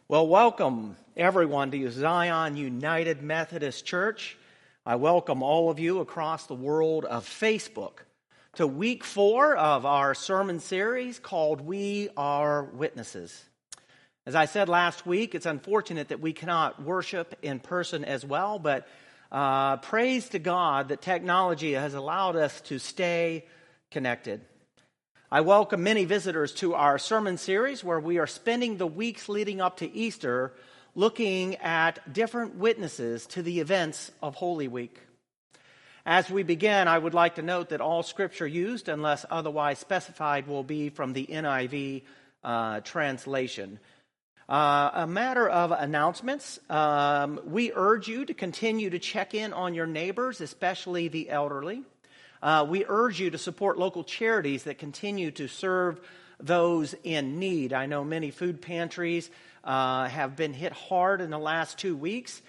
Well, welcome everyone to Zion United Methodist Church. I welcome all of you across the world of Facebook to week 4 of our sermon series called We Are Witnesses. As I said last week, it's unfortunate that we cannot worship in person as well, but praise to God that technology has allowed us to stay connected. I welcome many visitors to our sermon series where we are spending the weeks leading up to Easter looking at different witnesses to the events of Holy Week. As we begin, I would like to note that all scripture used, unless otherwise specified, will be from the NIV translation. A matter of announcements, we urge you to continue to check in on your neighbors, especially the elderly. We urge you to support local charities that continue to serve those in need. I know many food pantries have been hit hard in the last 2 weeks.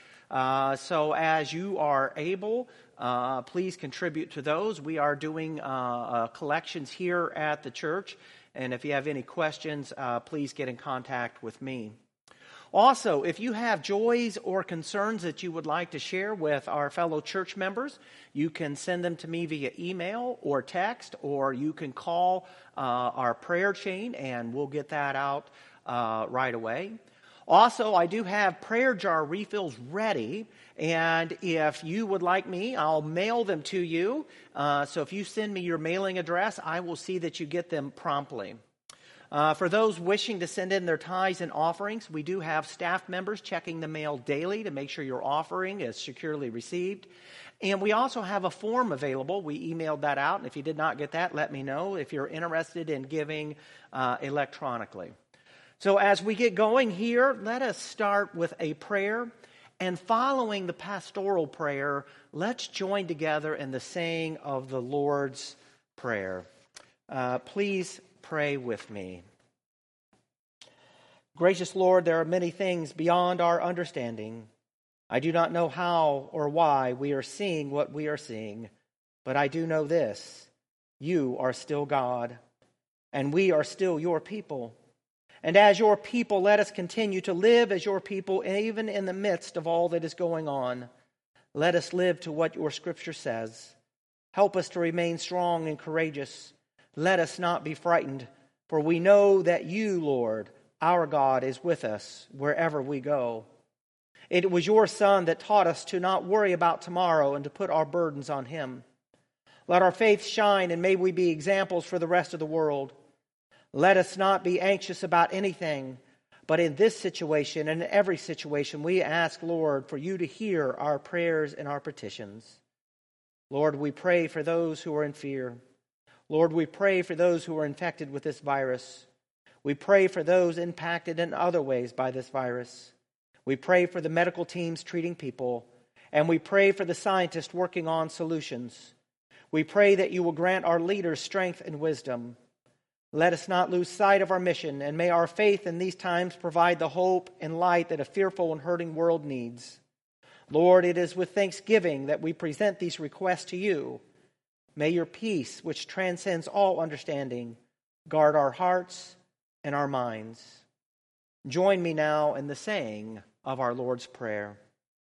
So as you are able, please contribute to those. We are doing collections here at the church. And if you have any questions, please get in contact with me. Also, if you have joys or concerns that you would like to share with our fellow church members, you can send them to me via email or text, or you can call our prayer chain and we'll get that out right away. Also, I do have prayer jar refills ready, and if you would like me, I'll mail them to you. So if you send me your mailing address, I will see that you get them promptly. For those wishing to send in their tithes and offerings, we do have staff members checking the mail daily to make sure your offering is securely received. And we also have a form available. We emailed that out, and if you did not get that, let me know if you're interested in giving electronically. So as we get going here, let us start with a prayer. And following the pastoral prayer, let's join together in the saying of the Lord's Prayer. Please pray with me. Gracious Lord, there are many things beyond our understanding. I do not know how or why we are seeing what we are seeing, but I do know this: you are still God, and we are still your people. And as your people, let us continue to live as your people, even in the midst of all that is going on. Let us live to what your scripture says. Help us to remain strong and courageous. Let us not be frightened, for we know that you, Lord, our God, is with us wherever we go. It was your Son that taught us to not worry about tomorrow and to put our burdens on him. Let our faith shine, and may we be examples for the rest of the world. Let us not be anxious about anything, but in this situation and in every situation, we ask, Lord, for you to hear our prayers and our petitions. Lord, we pray for those who are in fear. Lord, we pray for those who are infected with this virus. We pray for those impacted in other ways by this virus. We pray for the medical teams treating people, and we pray for the scientists working on solutions. We pray that you will grant our leaders strength and wisdom. Let us not lose sight of our mission, and may our faith in these times provide the hope and light that a fearful and hurting world needs. Lord, it is with thanksgiving that we present these requests to you. May your peace, which transcends all understanding, guard our hearts and our minds. Join me now in the saying of our Lord's Prayer.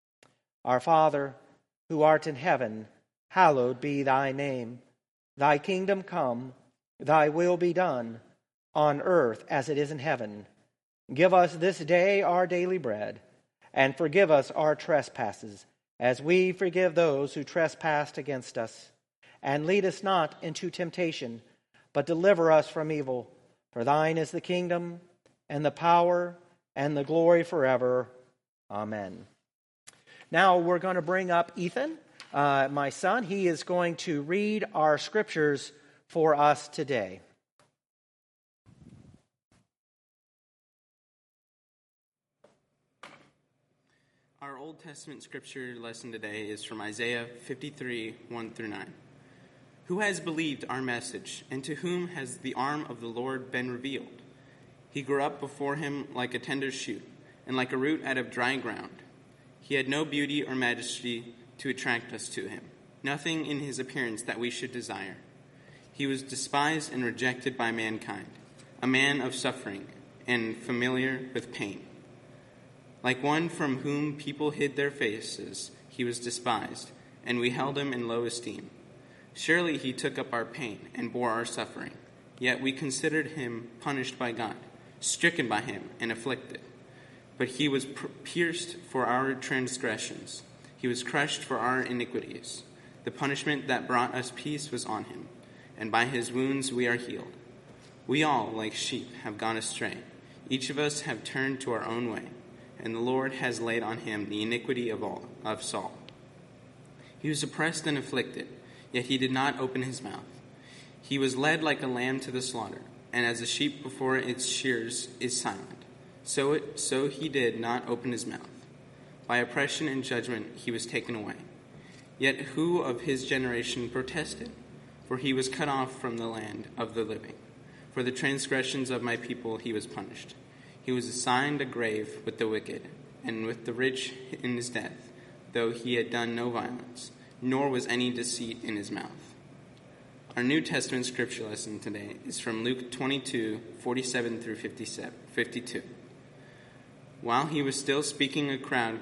Our Father, who art in heaven, hallowed be thy name. Thy kingdom come, thy will be done, on earth as it is in heaven. Give us this day our daily bread, and forgive us our trespasses, as we forgive those who trespass against us. And lead us not into temptation, but deliver us from evil. For thine is the kingdom, and the power, and the glory forever. Amen. Now we're going to bring up Ethan, my son. He is going to read our scriptures for us today. Our Old Testament scripture lesson today is from Isaiah 53, 1-9. Who has believed our message, and to whom has the arm of the Lord been revealed? He grew up before him like a tender shoot, and like a root out of dry ground. He had no beauty or majesty to attract us to him, nothing in his appearance that we should desire. He was despised and rejected by mankind, a man of suffering and familiar with pain. Like one from whom people hid their faces, he was despised, and we held him in low esteem. Surely he took up our pain and bore our suffering. Yet we considered him punished by God, stricken by him, and afflicted. But he was pierced for our transgressions. He was crushed for our iniquities. The punishment that brought us peace was on him, and by his wounds we are healed. We all, like sheep, have gone astray. Each of us have turned to our own way, and the Lord has laid on him the iniquity of Saul. He was oppressed and afflicted, yet he did not open his mouth. He was led like a lamb to the slaughter, and as a sheep before its shears is silent, so he did not open his mouth. By oppression and judgment he was taken away. Yet who of his generation protested? For he was cut off from the land of the living. For the transgressions of my people he was punished. He was assigned a grave with the wicked, and with the rich in his death, though he had done no violence, nor was any deceit in his mouth. Our New Testament scripture lesson today is from Luke 22:47 through 52. While he was still speaking, a crowd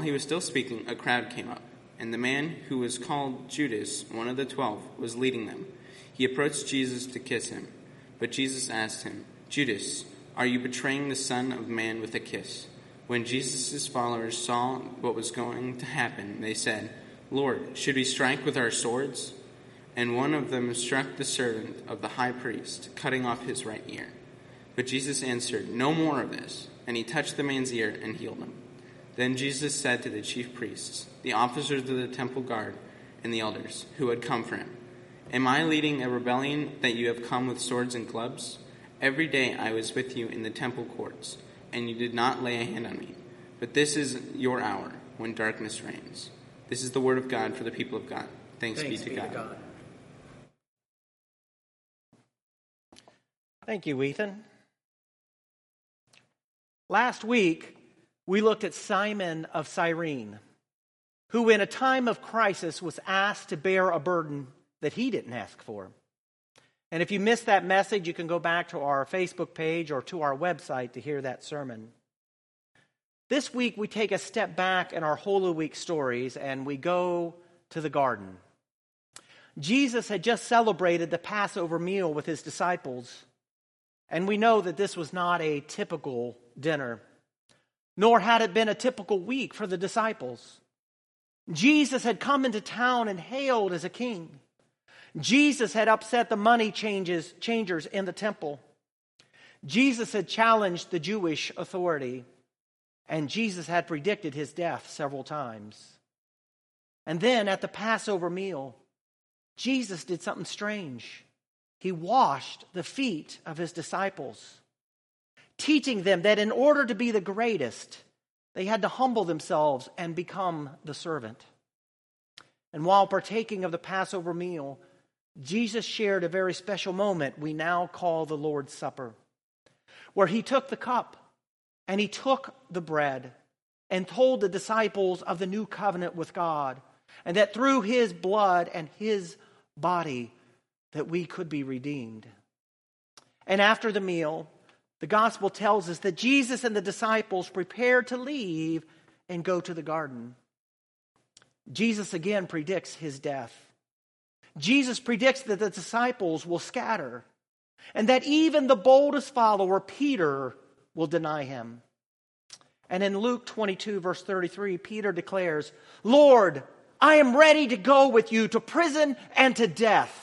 came up, and the man who was called Judas, one of the 12, was leading them. He approached Jesus to kiss him, but Jesus asked him, "Judas, are you betraying the Son of Man with a kiss?" When Jesus' followers saw what was going to happen, they said, "Lord, should we strike with our swords?" And one of them struck the servant of the high priest, cutting off his right ear. But Jesus answered, "No more of this." And he touched the man's ear and healed him. Then Jesus said to the chief priests, the officers of the temple guard, and the elders who had come for him, "Am I leading a rebellion that you have come with swords and clubs? Every day I was with you in the temple courts, and you did not lay a hand on me. But this is your hour when darkness reigns." This is the word of God for the people of God. Thanks be to God. Thank you, Ethan. Last week, we looked at Simon of Cyrene, who in a time of crisis was asked to bear a burden that he didn't ask for. And if you missed that message, you can go back to our Facebook page or to our website to hear that sermon. This week, we take a step back in our Holy Week stories and we go to the garden. Jesus had just celebrated the Passover meal with his disciples. And we know that this was not a typical dinner, nor had it been a typical week for the disciples. Jesus had come into town and hailed as a king. Jesus had upset the money changers in the temple. Jesus had challenged the Jewish authority. And Jesus had predicted his death several times. And then at the Passover meal, Jesus did something strange. He washed the feet of his disciples, teaching them that in order to be the greatest, they had to humble themselves and become the servant. And while partaking of the Passover meal, Jesus shared a very special moment we now call the Lord's Supper, where he took the cup and he took the bread and told the disciples of the new covenant with God, and that through his blood and his body that we could be redeemed. And after the meal, the gospel tells us that Jesus and the disciples prepared to leave and go to the garden. Jesus again predicts his death. Jesus predicts that the disciples will scatter, and that even the boldest follower, Peter, will deny him. And in Luke 22, verse 33, Peter declares, "Lord, I am ready to go with you to prison and to death."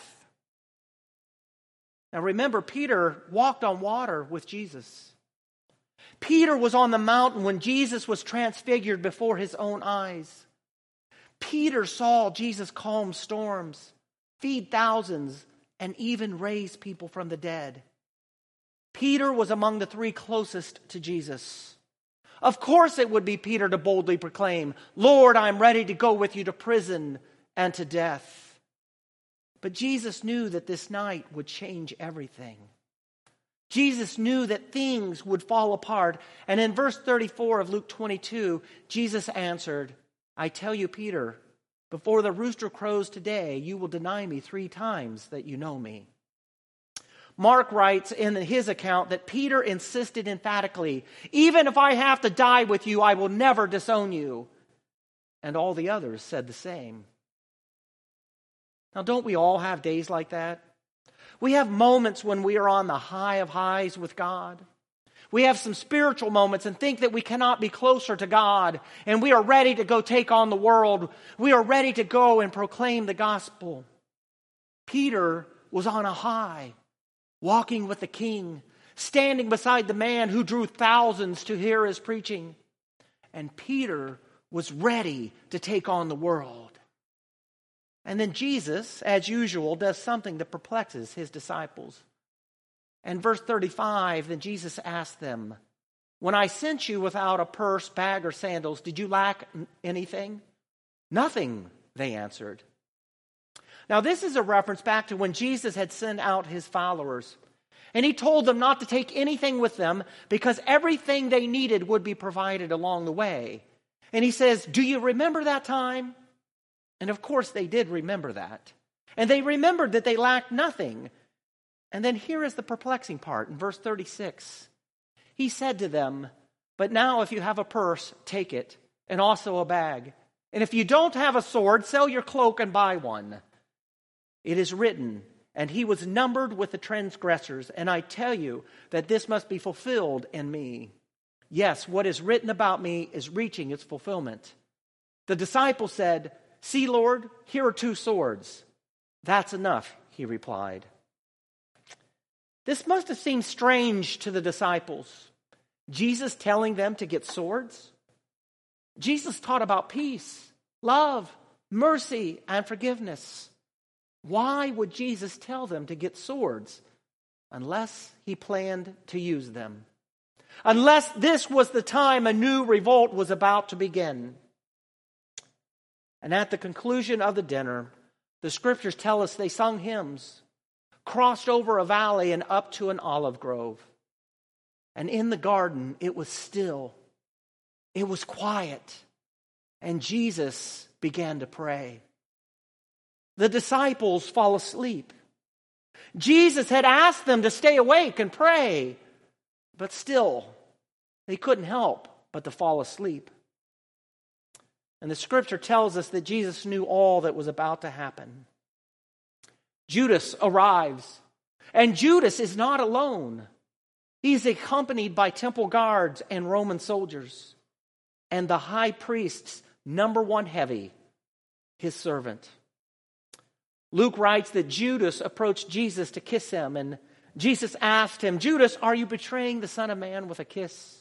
Now remember, Peter walked on water with Jesus. Peter was on the mountain when Jesus was transfigured before his own eyes. Peter saw Jesus calm storms, feed thousands, and even raise people from the dead. Peter was among the three closest to Jesus. Of course it would be Peter to boldly proclaim, "Lord, I'm ready to go with you to prison and to death." But Jesus knew that this night would change everything. Jesus knew that things would fall apart. And in verse 34 of Luke 22, Jesus answered, "I tell you, Peter, before the rooster crows today, you will deny me 3 times that you know me." Mark writes in his account that Peter insisted emphatically, "Even if I have to die with you, I will never disown you." And all the others said the same. Now, don't we all have days like that? We have moments when we are on the high of highs with God. We have some spiritual moments and think that we cannot be closer to God, and we are ready to go take on the world. We are ready to go and proclaim the gospel. Peter was on a high, walking with the King, standing beside the man who drew thousands to hear his preaching. And Peter was ready to take on the world. And then Jesus, as usual, does something that perplexes his disciples. And verse 35, then Jesus asked them, "When I sent you without a purse, bag, or sandals, did you lack anything?" "Nothing," they answered. Now this is a reference back to when Jesus had sent out his followers. And he told them not to take anything with them because everything they needed would be provided along the way. And he says, "Do you remember that time?" And of course they did remember that. And they remembered that they lacked nothing. And then here is the perplexing part in verse 36. He said to them, "But now if you have a purse, take it, and also a bag. And if you don't have a sword, sell your cloak and buy one. It is written, and he was numbered with the transgressors. And I tell you that this must be fulfilled in me. Yes, what is written about me is reaching its fulfillment." The disciples said, "See, Lord, here are 2 swords." "That's enough," he replied. This must have seemed strange to the disciples. Jesus telling them to get swords? Jesus taught about peace, love, mercy, and forgiveness. Why would Jesus tell them to get swords unless he planned to use them? Unless this was the time a new revolt was about to begin. And at the conclusion of the dinner, the scriptures tell us they sung hymns, crossed over a valley and up to an olive grove. And in the garden, it was still. It was quiet. And Jesus began to pray. The disciples fall asleep. Jesus had asked them to stay awake and pray. But still, they couldn't help but to fall asleep. And the scripture tells us that Jesus knew all that was about to happen. Judas arrives, and Judas is not alone. He's accompanied by temple guards and Roman soldiers, and the high priest's number one heavy, his servant. Luke writes that Judas approached Jesus to kiss him, and Jesus asked him, "Judas, are you betraying the Son of Man with a kiss?"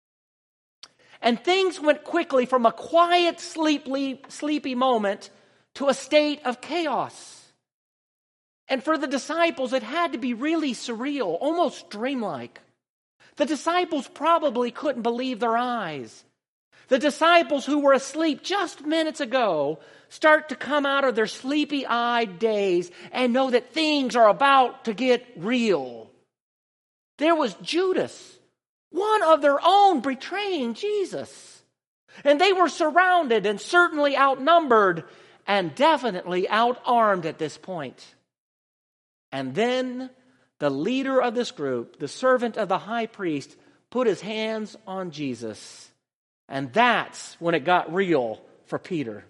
And things went quickly from a quiet, sleepy moment to a state of chaos. And for the disciples, it had to be really surreal, almost dreamlike. The disciples probably couldn't believe their eyes. The disciples who were asleep just minutes ago start to come out of their sleepy-eyed daze and know that things are about to get real. There was Judas, one of their own, betraying Jesus. And they were surrounded and certainly outnumbered and definitely outarmed at this point. And then the leader of this group, the servant of the high priest, put his hands on Jesus. And that's when it got real for Peter.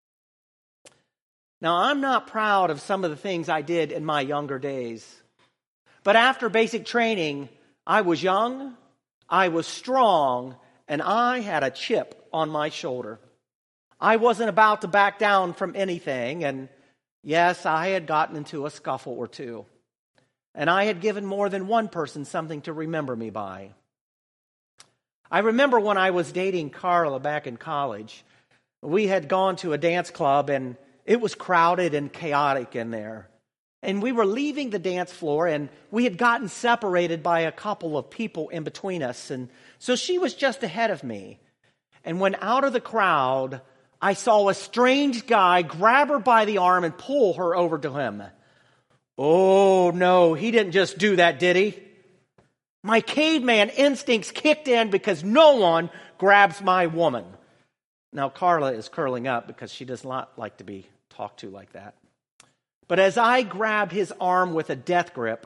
Now, I'm not proud of some of the things I did in my younger days. But after basic training, I was young, I was strong, and I had a chip on my shoulder. I wasn't about to back down from anything, and yes, I had gotten into a scuffle or two. And I had given more than one person something to remember me by. I remember when I was dating Carla back in college, we had gone to a dance club and it was crowded and chaotic in there. And we were leaving the dance floor and we had gotten separated by a couple of people in between us. And so she was just ahead of me. And when out of the crowd, I saw a strange guy grab her by the arm and pull her over to him. Oh no, he didn't just do that, did he? My caveman instincts kicked in because no one grabs my woman. Now Carla is curling up because she does not like to be talked to like that. But as I grabbed his arm with a death grip,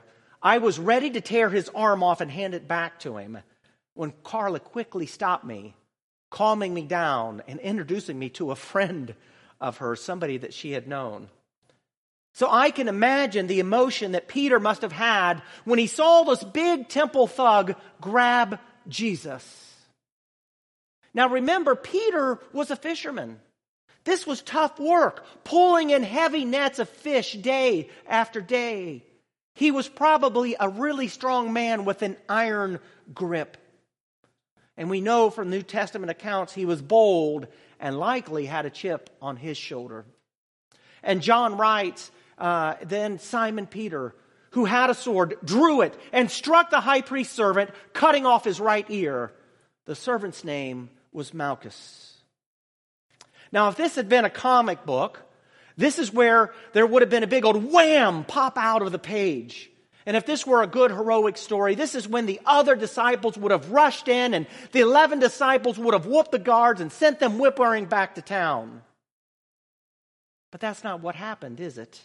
I was ready to tear his arm off and hand it back to him when Carla quickly stopped me, calming me down and introducing me to a friend of hers, somebody that she had known. So I can imagine the emotion that Peter must have had when he saw this big temple thug grab Jesus. Now remember, Peter was a fisherman. This was tough work, pulling in heavy nets of fish day after day. He was probably a really strong man with an iron grip. And we know from New Testament accounts he was bold and likely had a chip on his shoulder. And John writes, then Simon Peter, who had a sword, drew it and struck the high priest's servant, cutting off his right ear. The servant's name was Malchus. Now, if this had been a comic book, this is where there would have been a big old wham pop out of the page. And if this were a good heroic story, this is when the other disciples would have rushed in and the 11 disciples would have whooped the guards and sent them whimpering back to town. But that's not what happened, is it?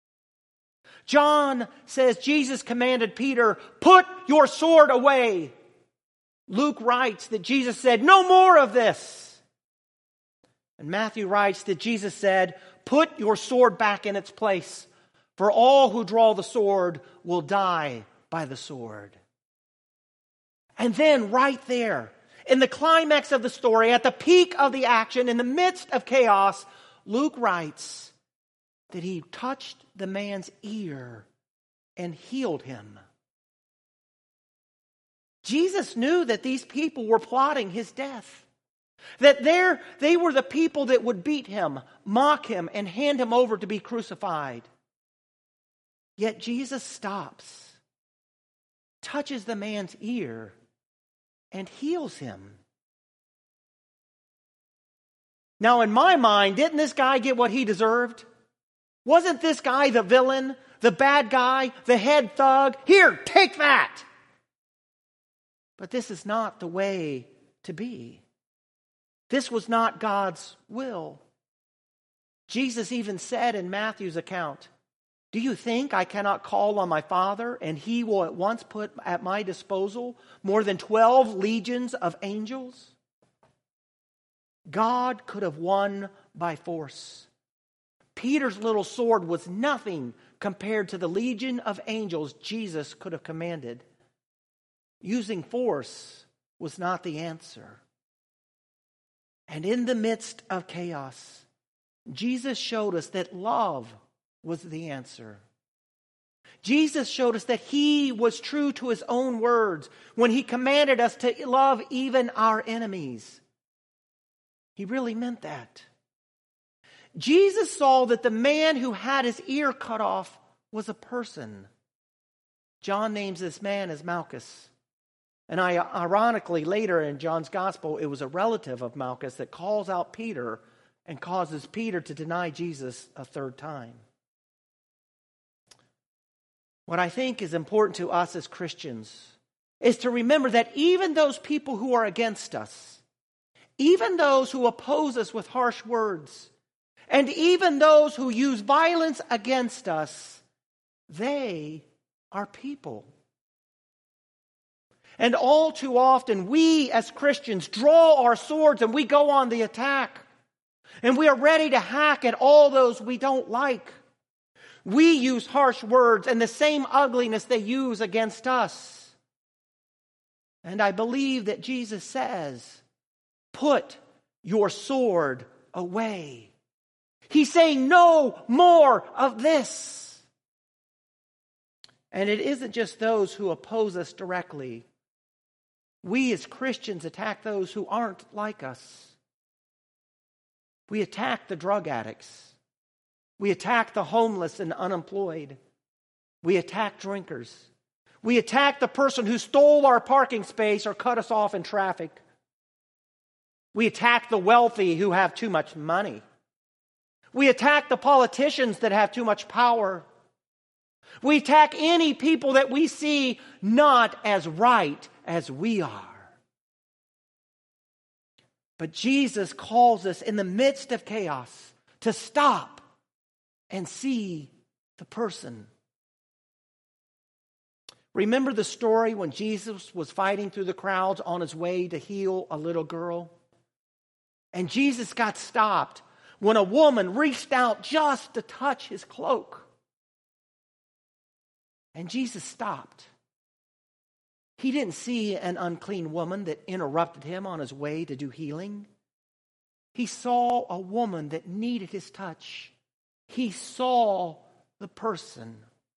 John says Jesus commanded Peter, "Put your sword away." Luke writes that Jesus said, "No more of this." And Matthew writes that Jesus said, "Put your sword back in its place, for all who draw the sword will die by the sword." And then right there, in the climax of the story, at the peak of the action, in the midst of chaos, Luke writes that he touched the man's ear and healed him. Jesus knew that these people were plotting his death. That they were the people that would beat him, mock him, and hand him over to be crucified. Yet Jesus stops, touches the man's ear, and heals him. Now, in my mind, didn't this guy get what he deserved? Wasn't this guy the villain, the bad guy, the head thug? Here, take that! But this is not the way to be. This was not God's will. Jesus even said in Matthew's account, "Do you think I cannot call on my Father, and he will at once put at my disposal more than 12 legions of angels?" God could have won by force. Peter's little sword was nothing compared to the legion of angels Jesus could have commanded. Using force was not the answer. And in the midst of chaos, Jesus showed us that love was the answer. Jesus showed us that he was true to his own words when he commanded us to love even our enemies. He really meant that. Jesus saw that the man who had his ear cut off was a person. John names this man as Malchus. And ironically, later in John's gospel, it was a relative of Malchus that calls out Peter and causes Peter to deny Jesus a third time. What I think is important to us as Christians is to remember that even those people who are against us, even those who oppose us with harsh words, and even those who use violence against us, they are people. And all too often, we as Christians draw our swords and we go on the attack. And we are ready to hack at all those we don't like. We use harsh words and the same ugliness they use against us. And I believe that Jesus says, "Put your sword away." He's saying no more of this. And it isn't just those who oppose us directly. We as Christians attack those who aren't like us. We attack the drug addicts. We attack the homeless and unemployed. We attack drinkers. We attack the person who stole our parking space or cut us off in traffic. We attack the wealthy who have too much money. We attack the politicians that have too much power. We attack any people that we see not as right as we are. But Jesus calls us in the midst of chaos to stop and see the person. Remember the story when Jesus was fighting through the crowds on his way to heal a little girl? And Jesus got stopped when a woman reached out just to touch his cloak. And Jesus stopped. He didn't see an unclean woman that interrupted him on his way to do healing. He saw a woman that needed his touch. He saw the person.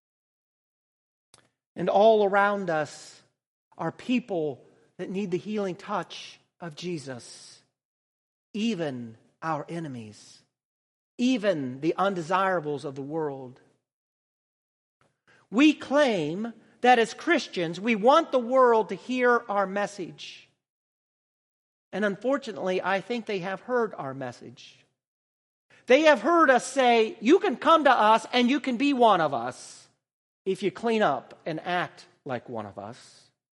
And all around us are people that need the healing touch of Jesus. Even our enemies. Even the undesirables of the world. We claim that as Christians, we want the world to hear our message. And unfortunately, I think they have heard our message. They have heard us say, you can come to us and you can be one of us if you clean up and act like one of us.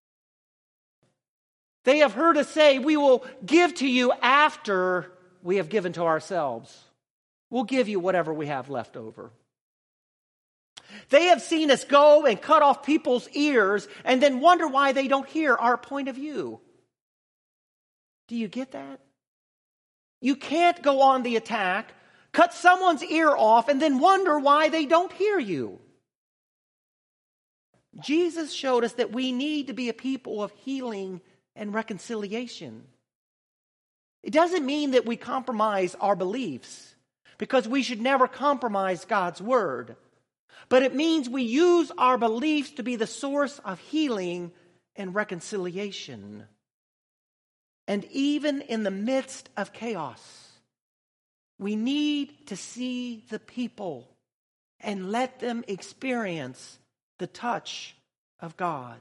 They have heard us say, we will give to you after we have given to ourselves. We'll give you whatever we have left over. They have seen us go and cut off people's ears and then wonder why they don't hear our point of view. Do you get that? You can't go on the attack, cut someone's ear off, and then wonder why they don't hear you. Jesus showed us that we need to be a people of healing and reconciliation. It doesn't mean that we compromise our beliefs, because we should never compromise God's word. But it means we use our beliefs to be the source of healing and reconciliation. And even in the midst of chaos, we need to see the people and let them experience the touch of God.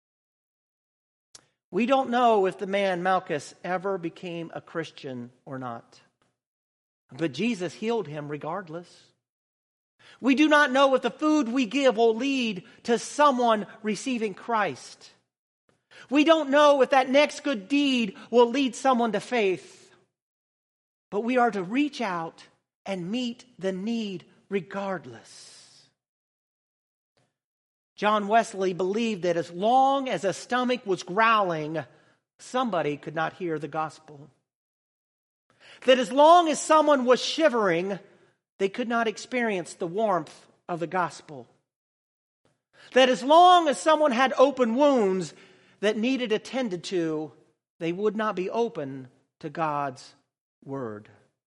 We don't know if the man Malchus ever became a Christian or not. But Jesus healed him regardless. We do not know if the food we give will lead to someone receiving Christ. We don't know if that next good deed will lead someone to faith. But we are to reach out and meet the need regardless. John Wesley believed that as long as a stomach was growling, somebody could not hear the gospel. That as long as someone was shivering, they could not experience the warmth of the gospel. That as long as someone had open wounds that needed attended to, they would not be open to God's word.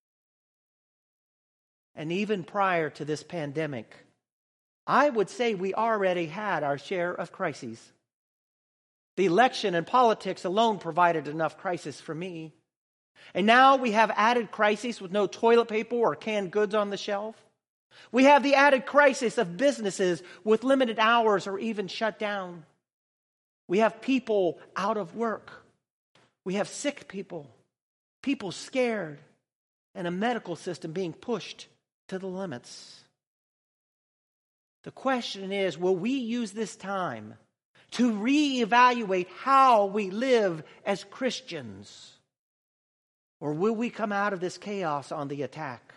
And even prior to this pandemic, I would say we already had our share of crises. The election and politics alone provided enough crisis for me. And now we have added crises with no toilet paper or canned goods on the shelf. We have the added crisis of businesses with limited hours or even shut down. We have people out of work. We have sick people, people scared, and a medical system being pushed to the limits. The question is, will we use this time to reevaluate how we live as Christians? Or will we come out of this chaos on the attack?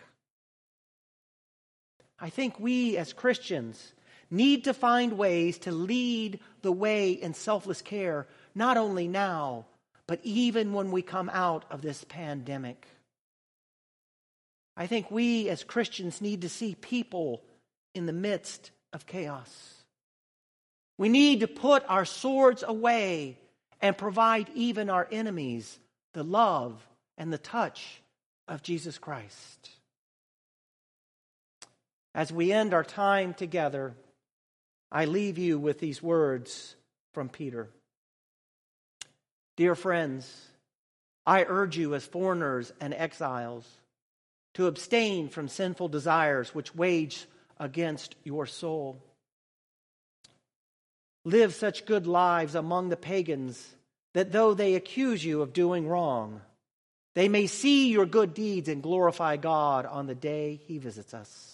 I think we as Christians need to find ways to lead the way in selfless care, not only now, but even when we come out of this pandemic. I think we as Christians need to see people in the midst of chaos. We need to put our swords away and provide even our enemies the love and the touch of Jesus Christ. As we end our time together, I leave you with these words from Peter. Dear friends, I urge you as foreigners and exiles to abstain from sinful desires which wage against your soul. Live such good lives among the pagans that though they accuse you of doing wrong, they may see your good deeds and glorify God on the day He visits us.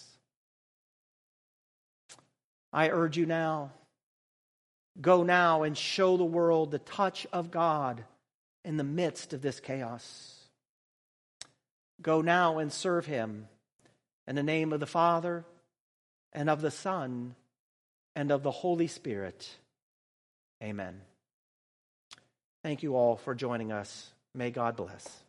I urge you now, go now and show the world the touch of God in the midst of this chaos. Go now and serve Him in the name of the Father, and of the Son, and of the Holy Spirit. Amen. Thank you all for joining us. May God bless.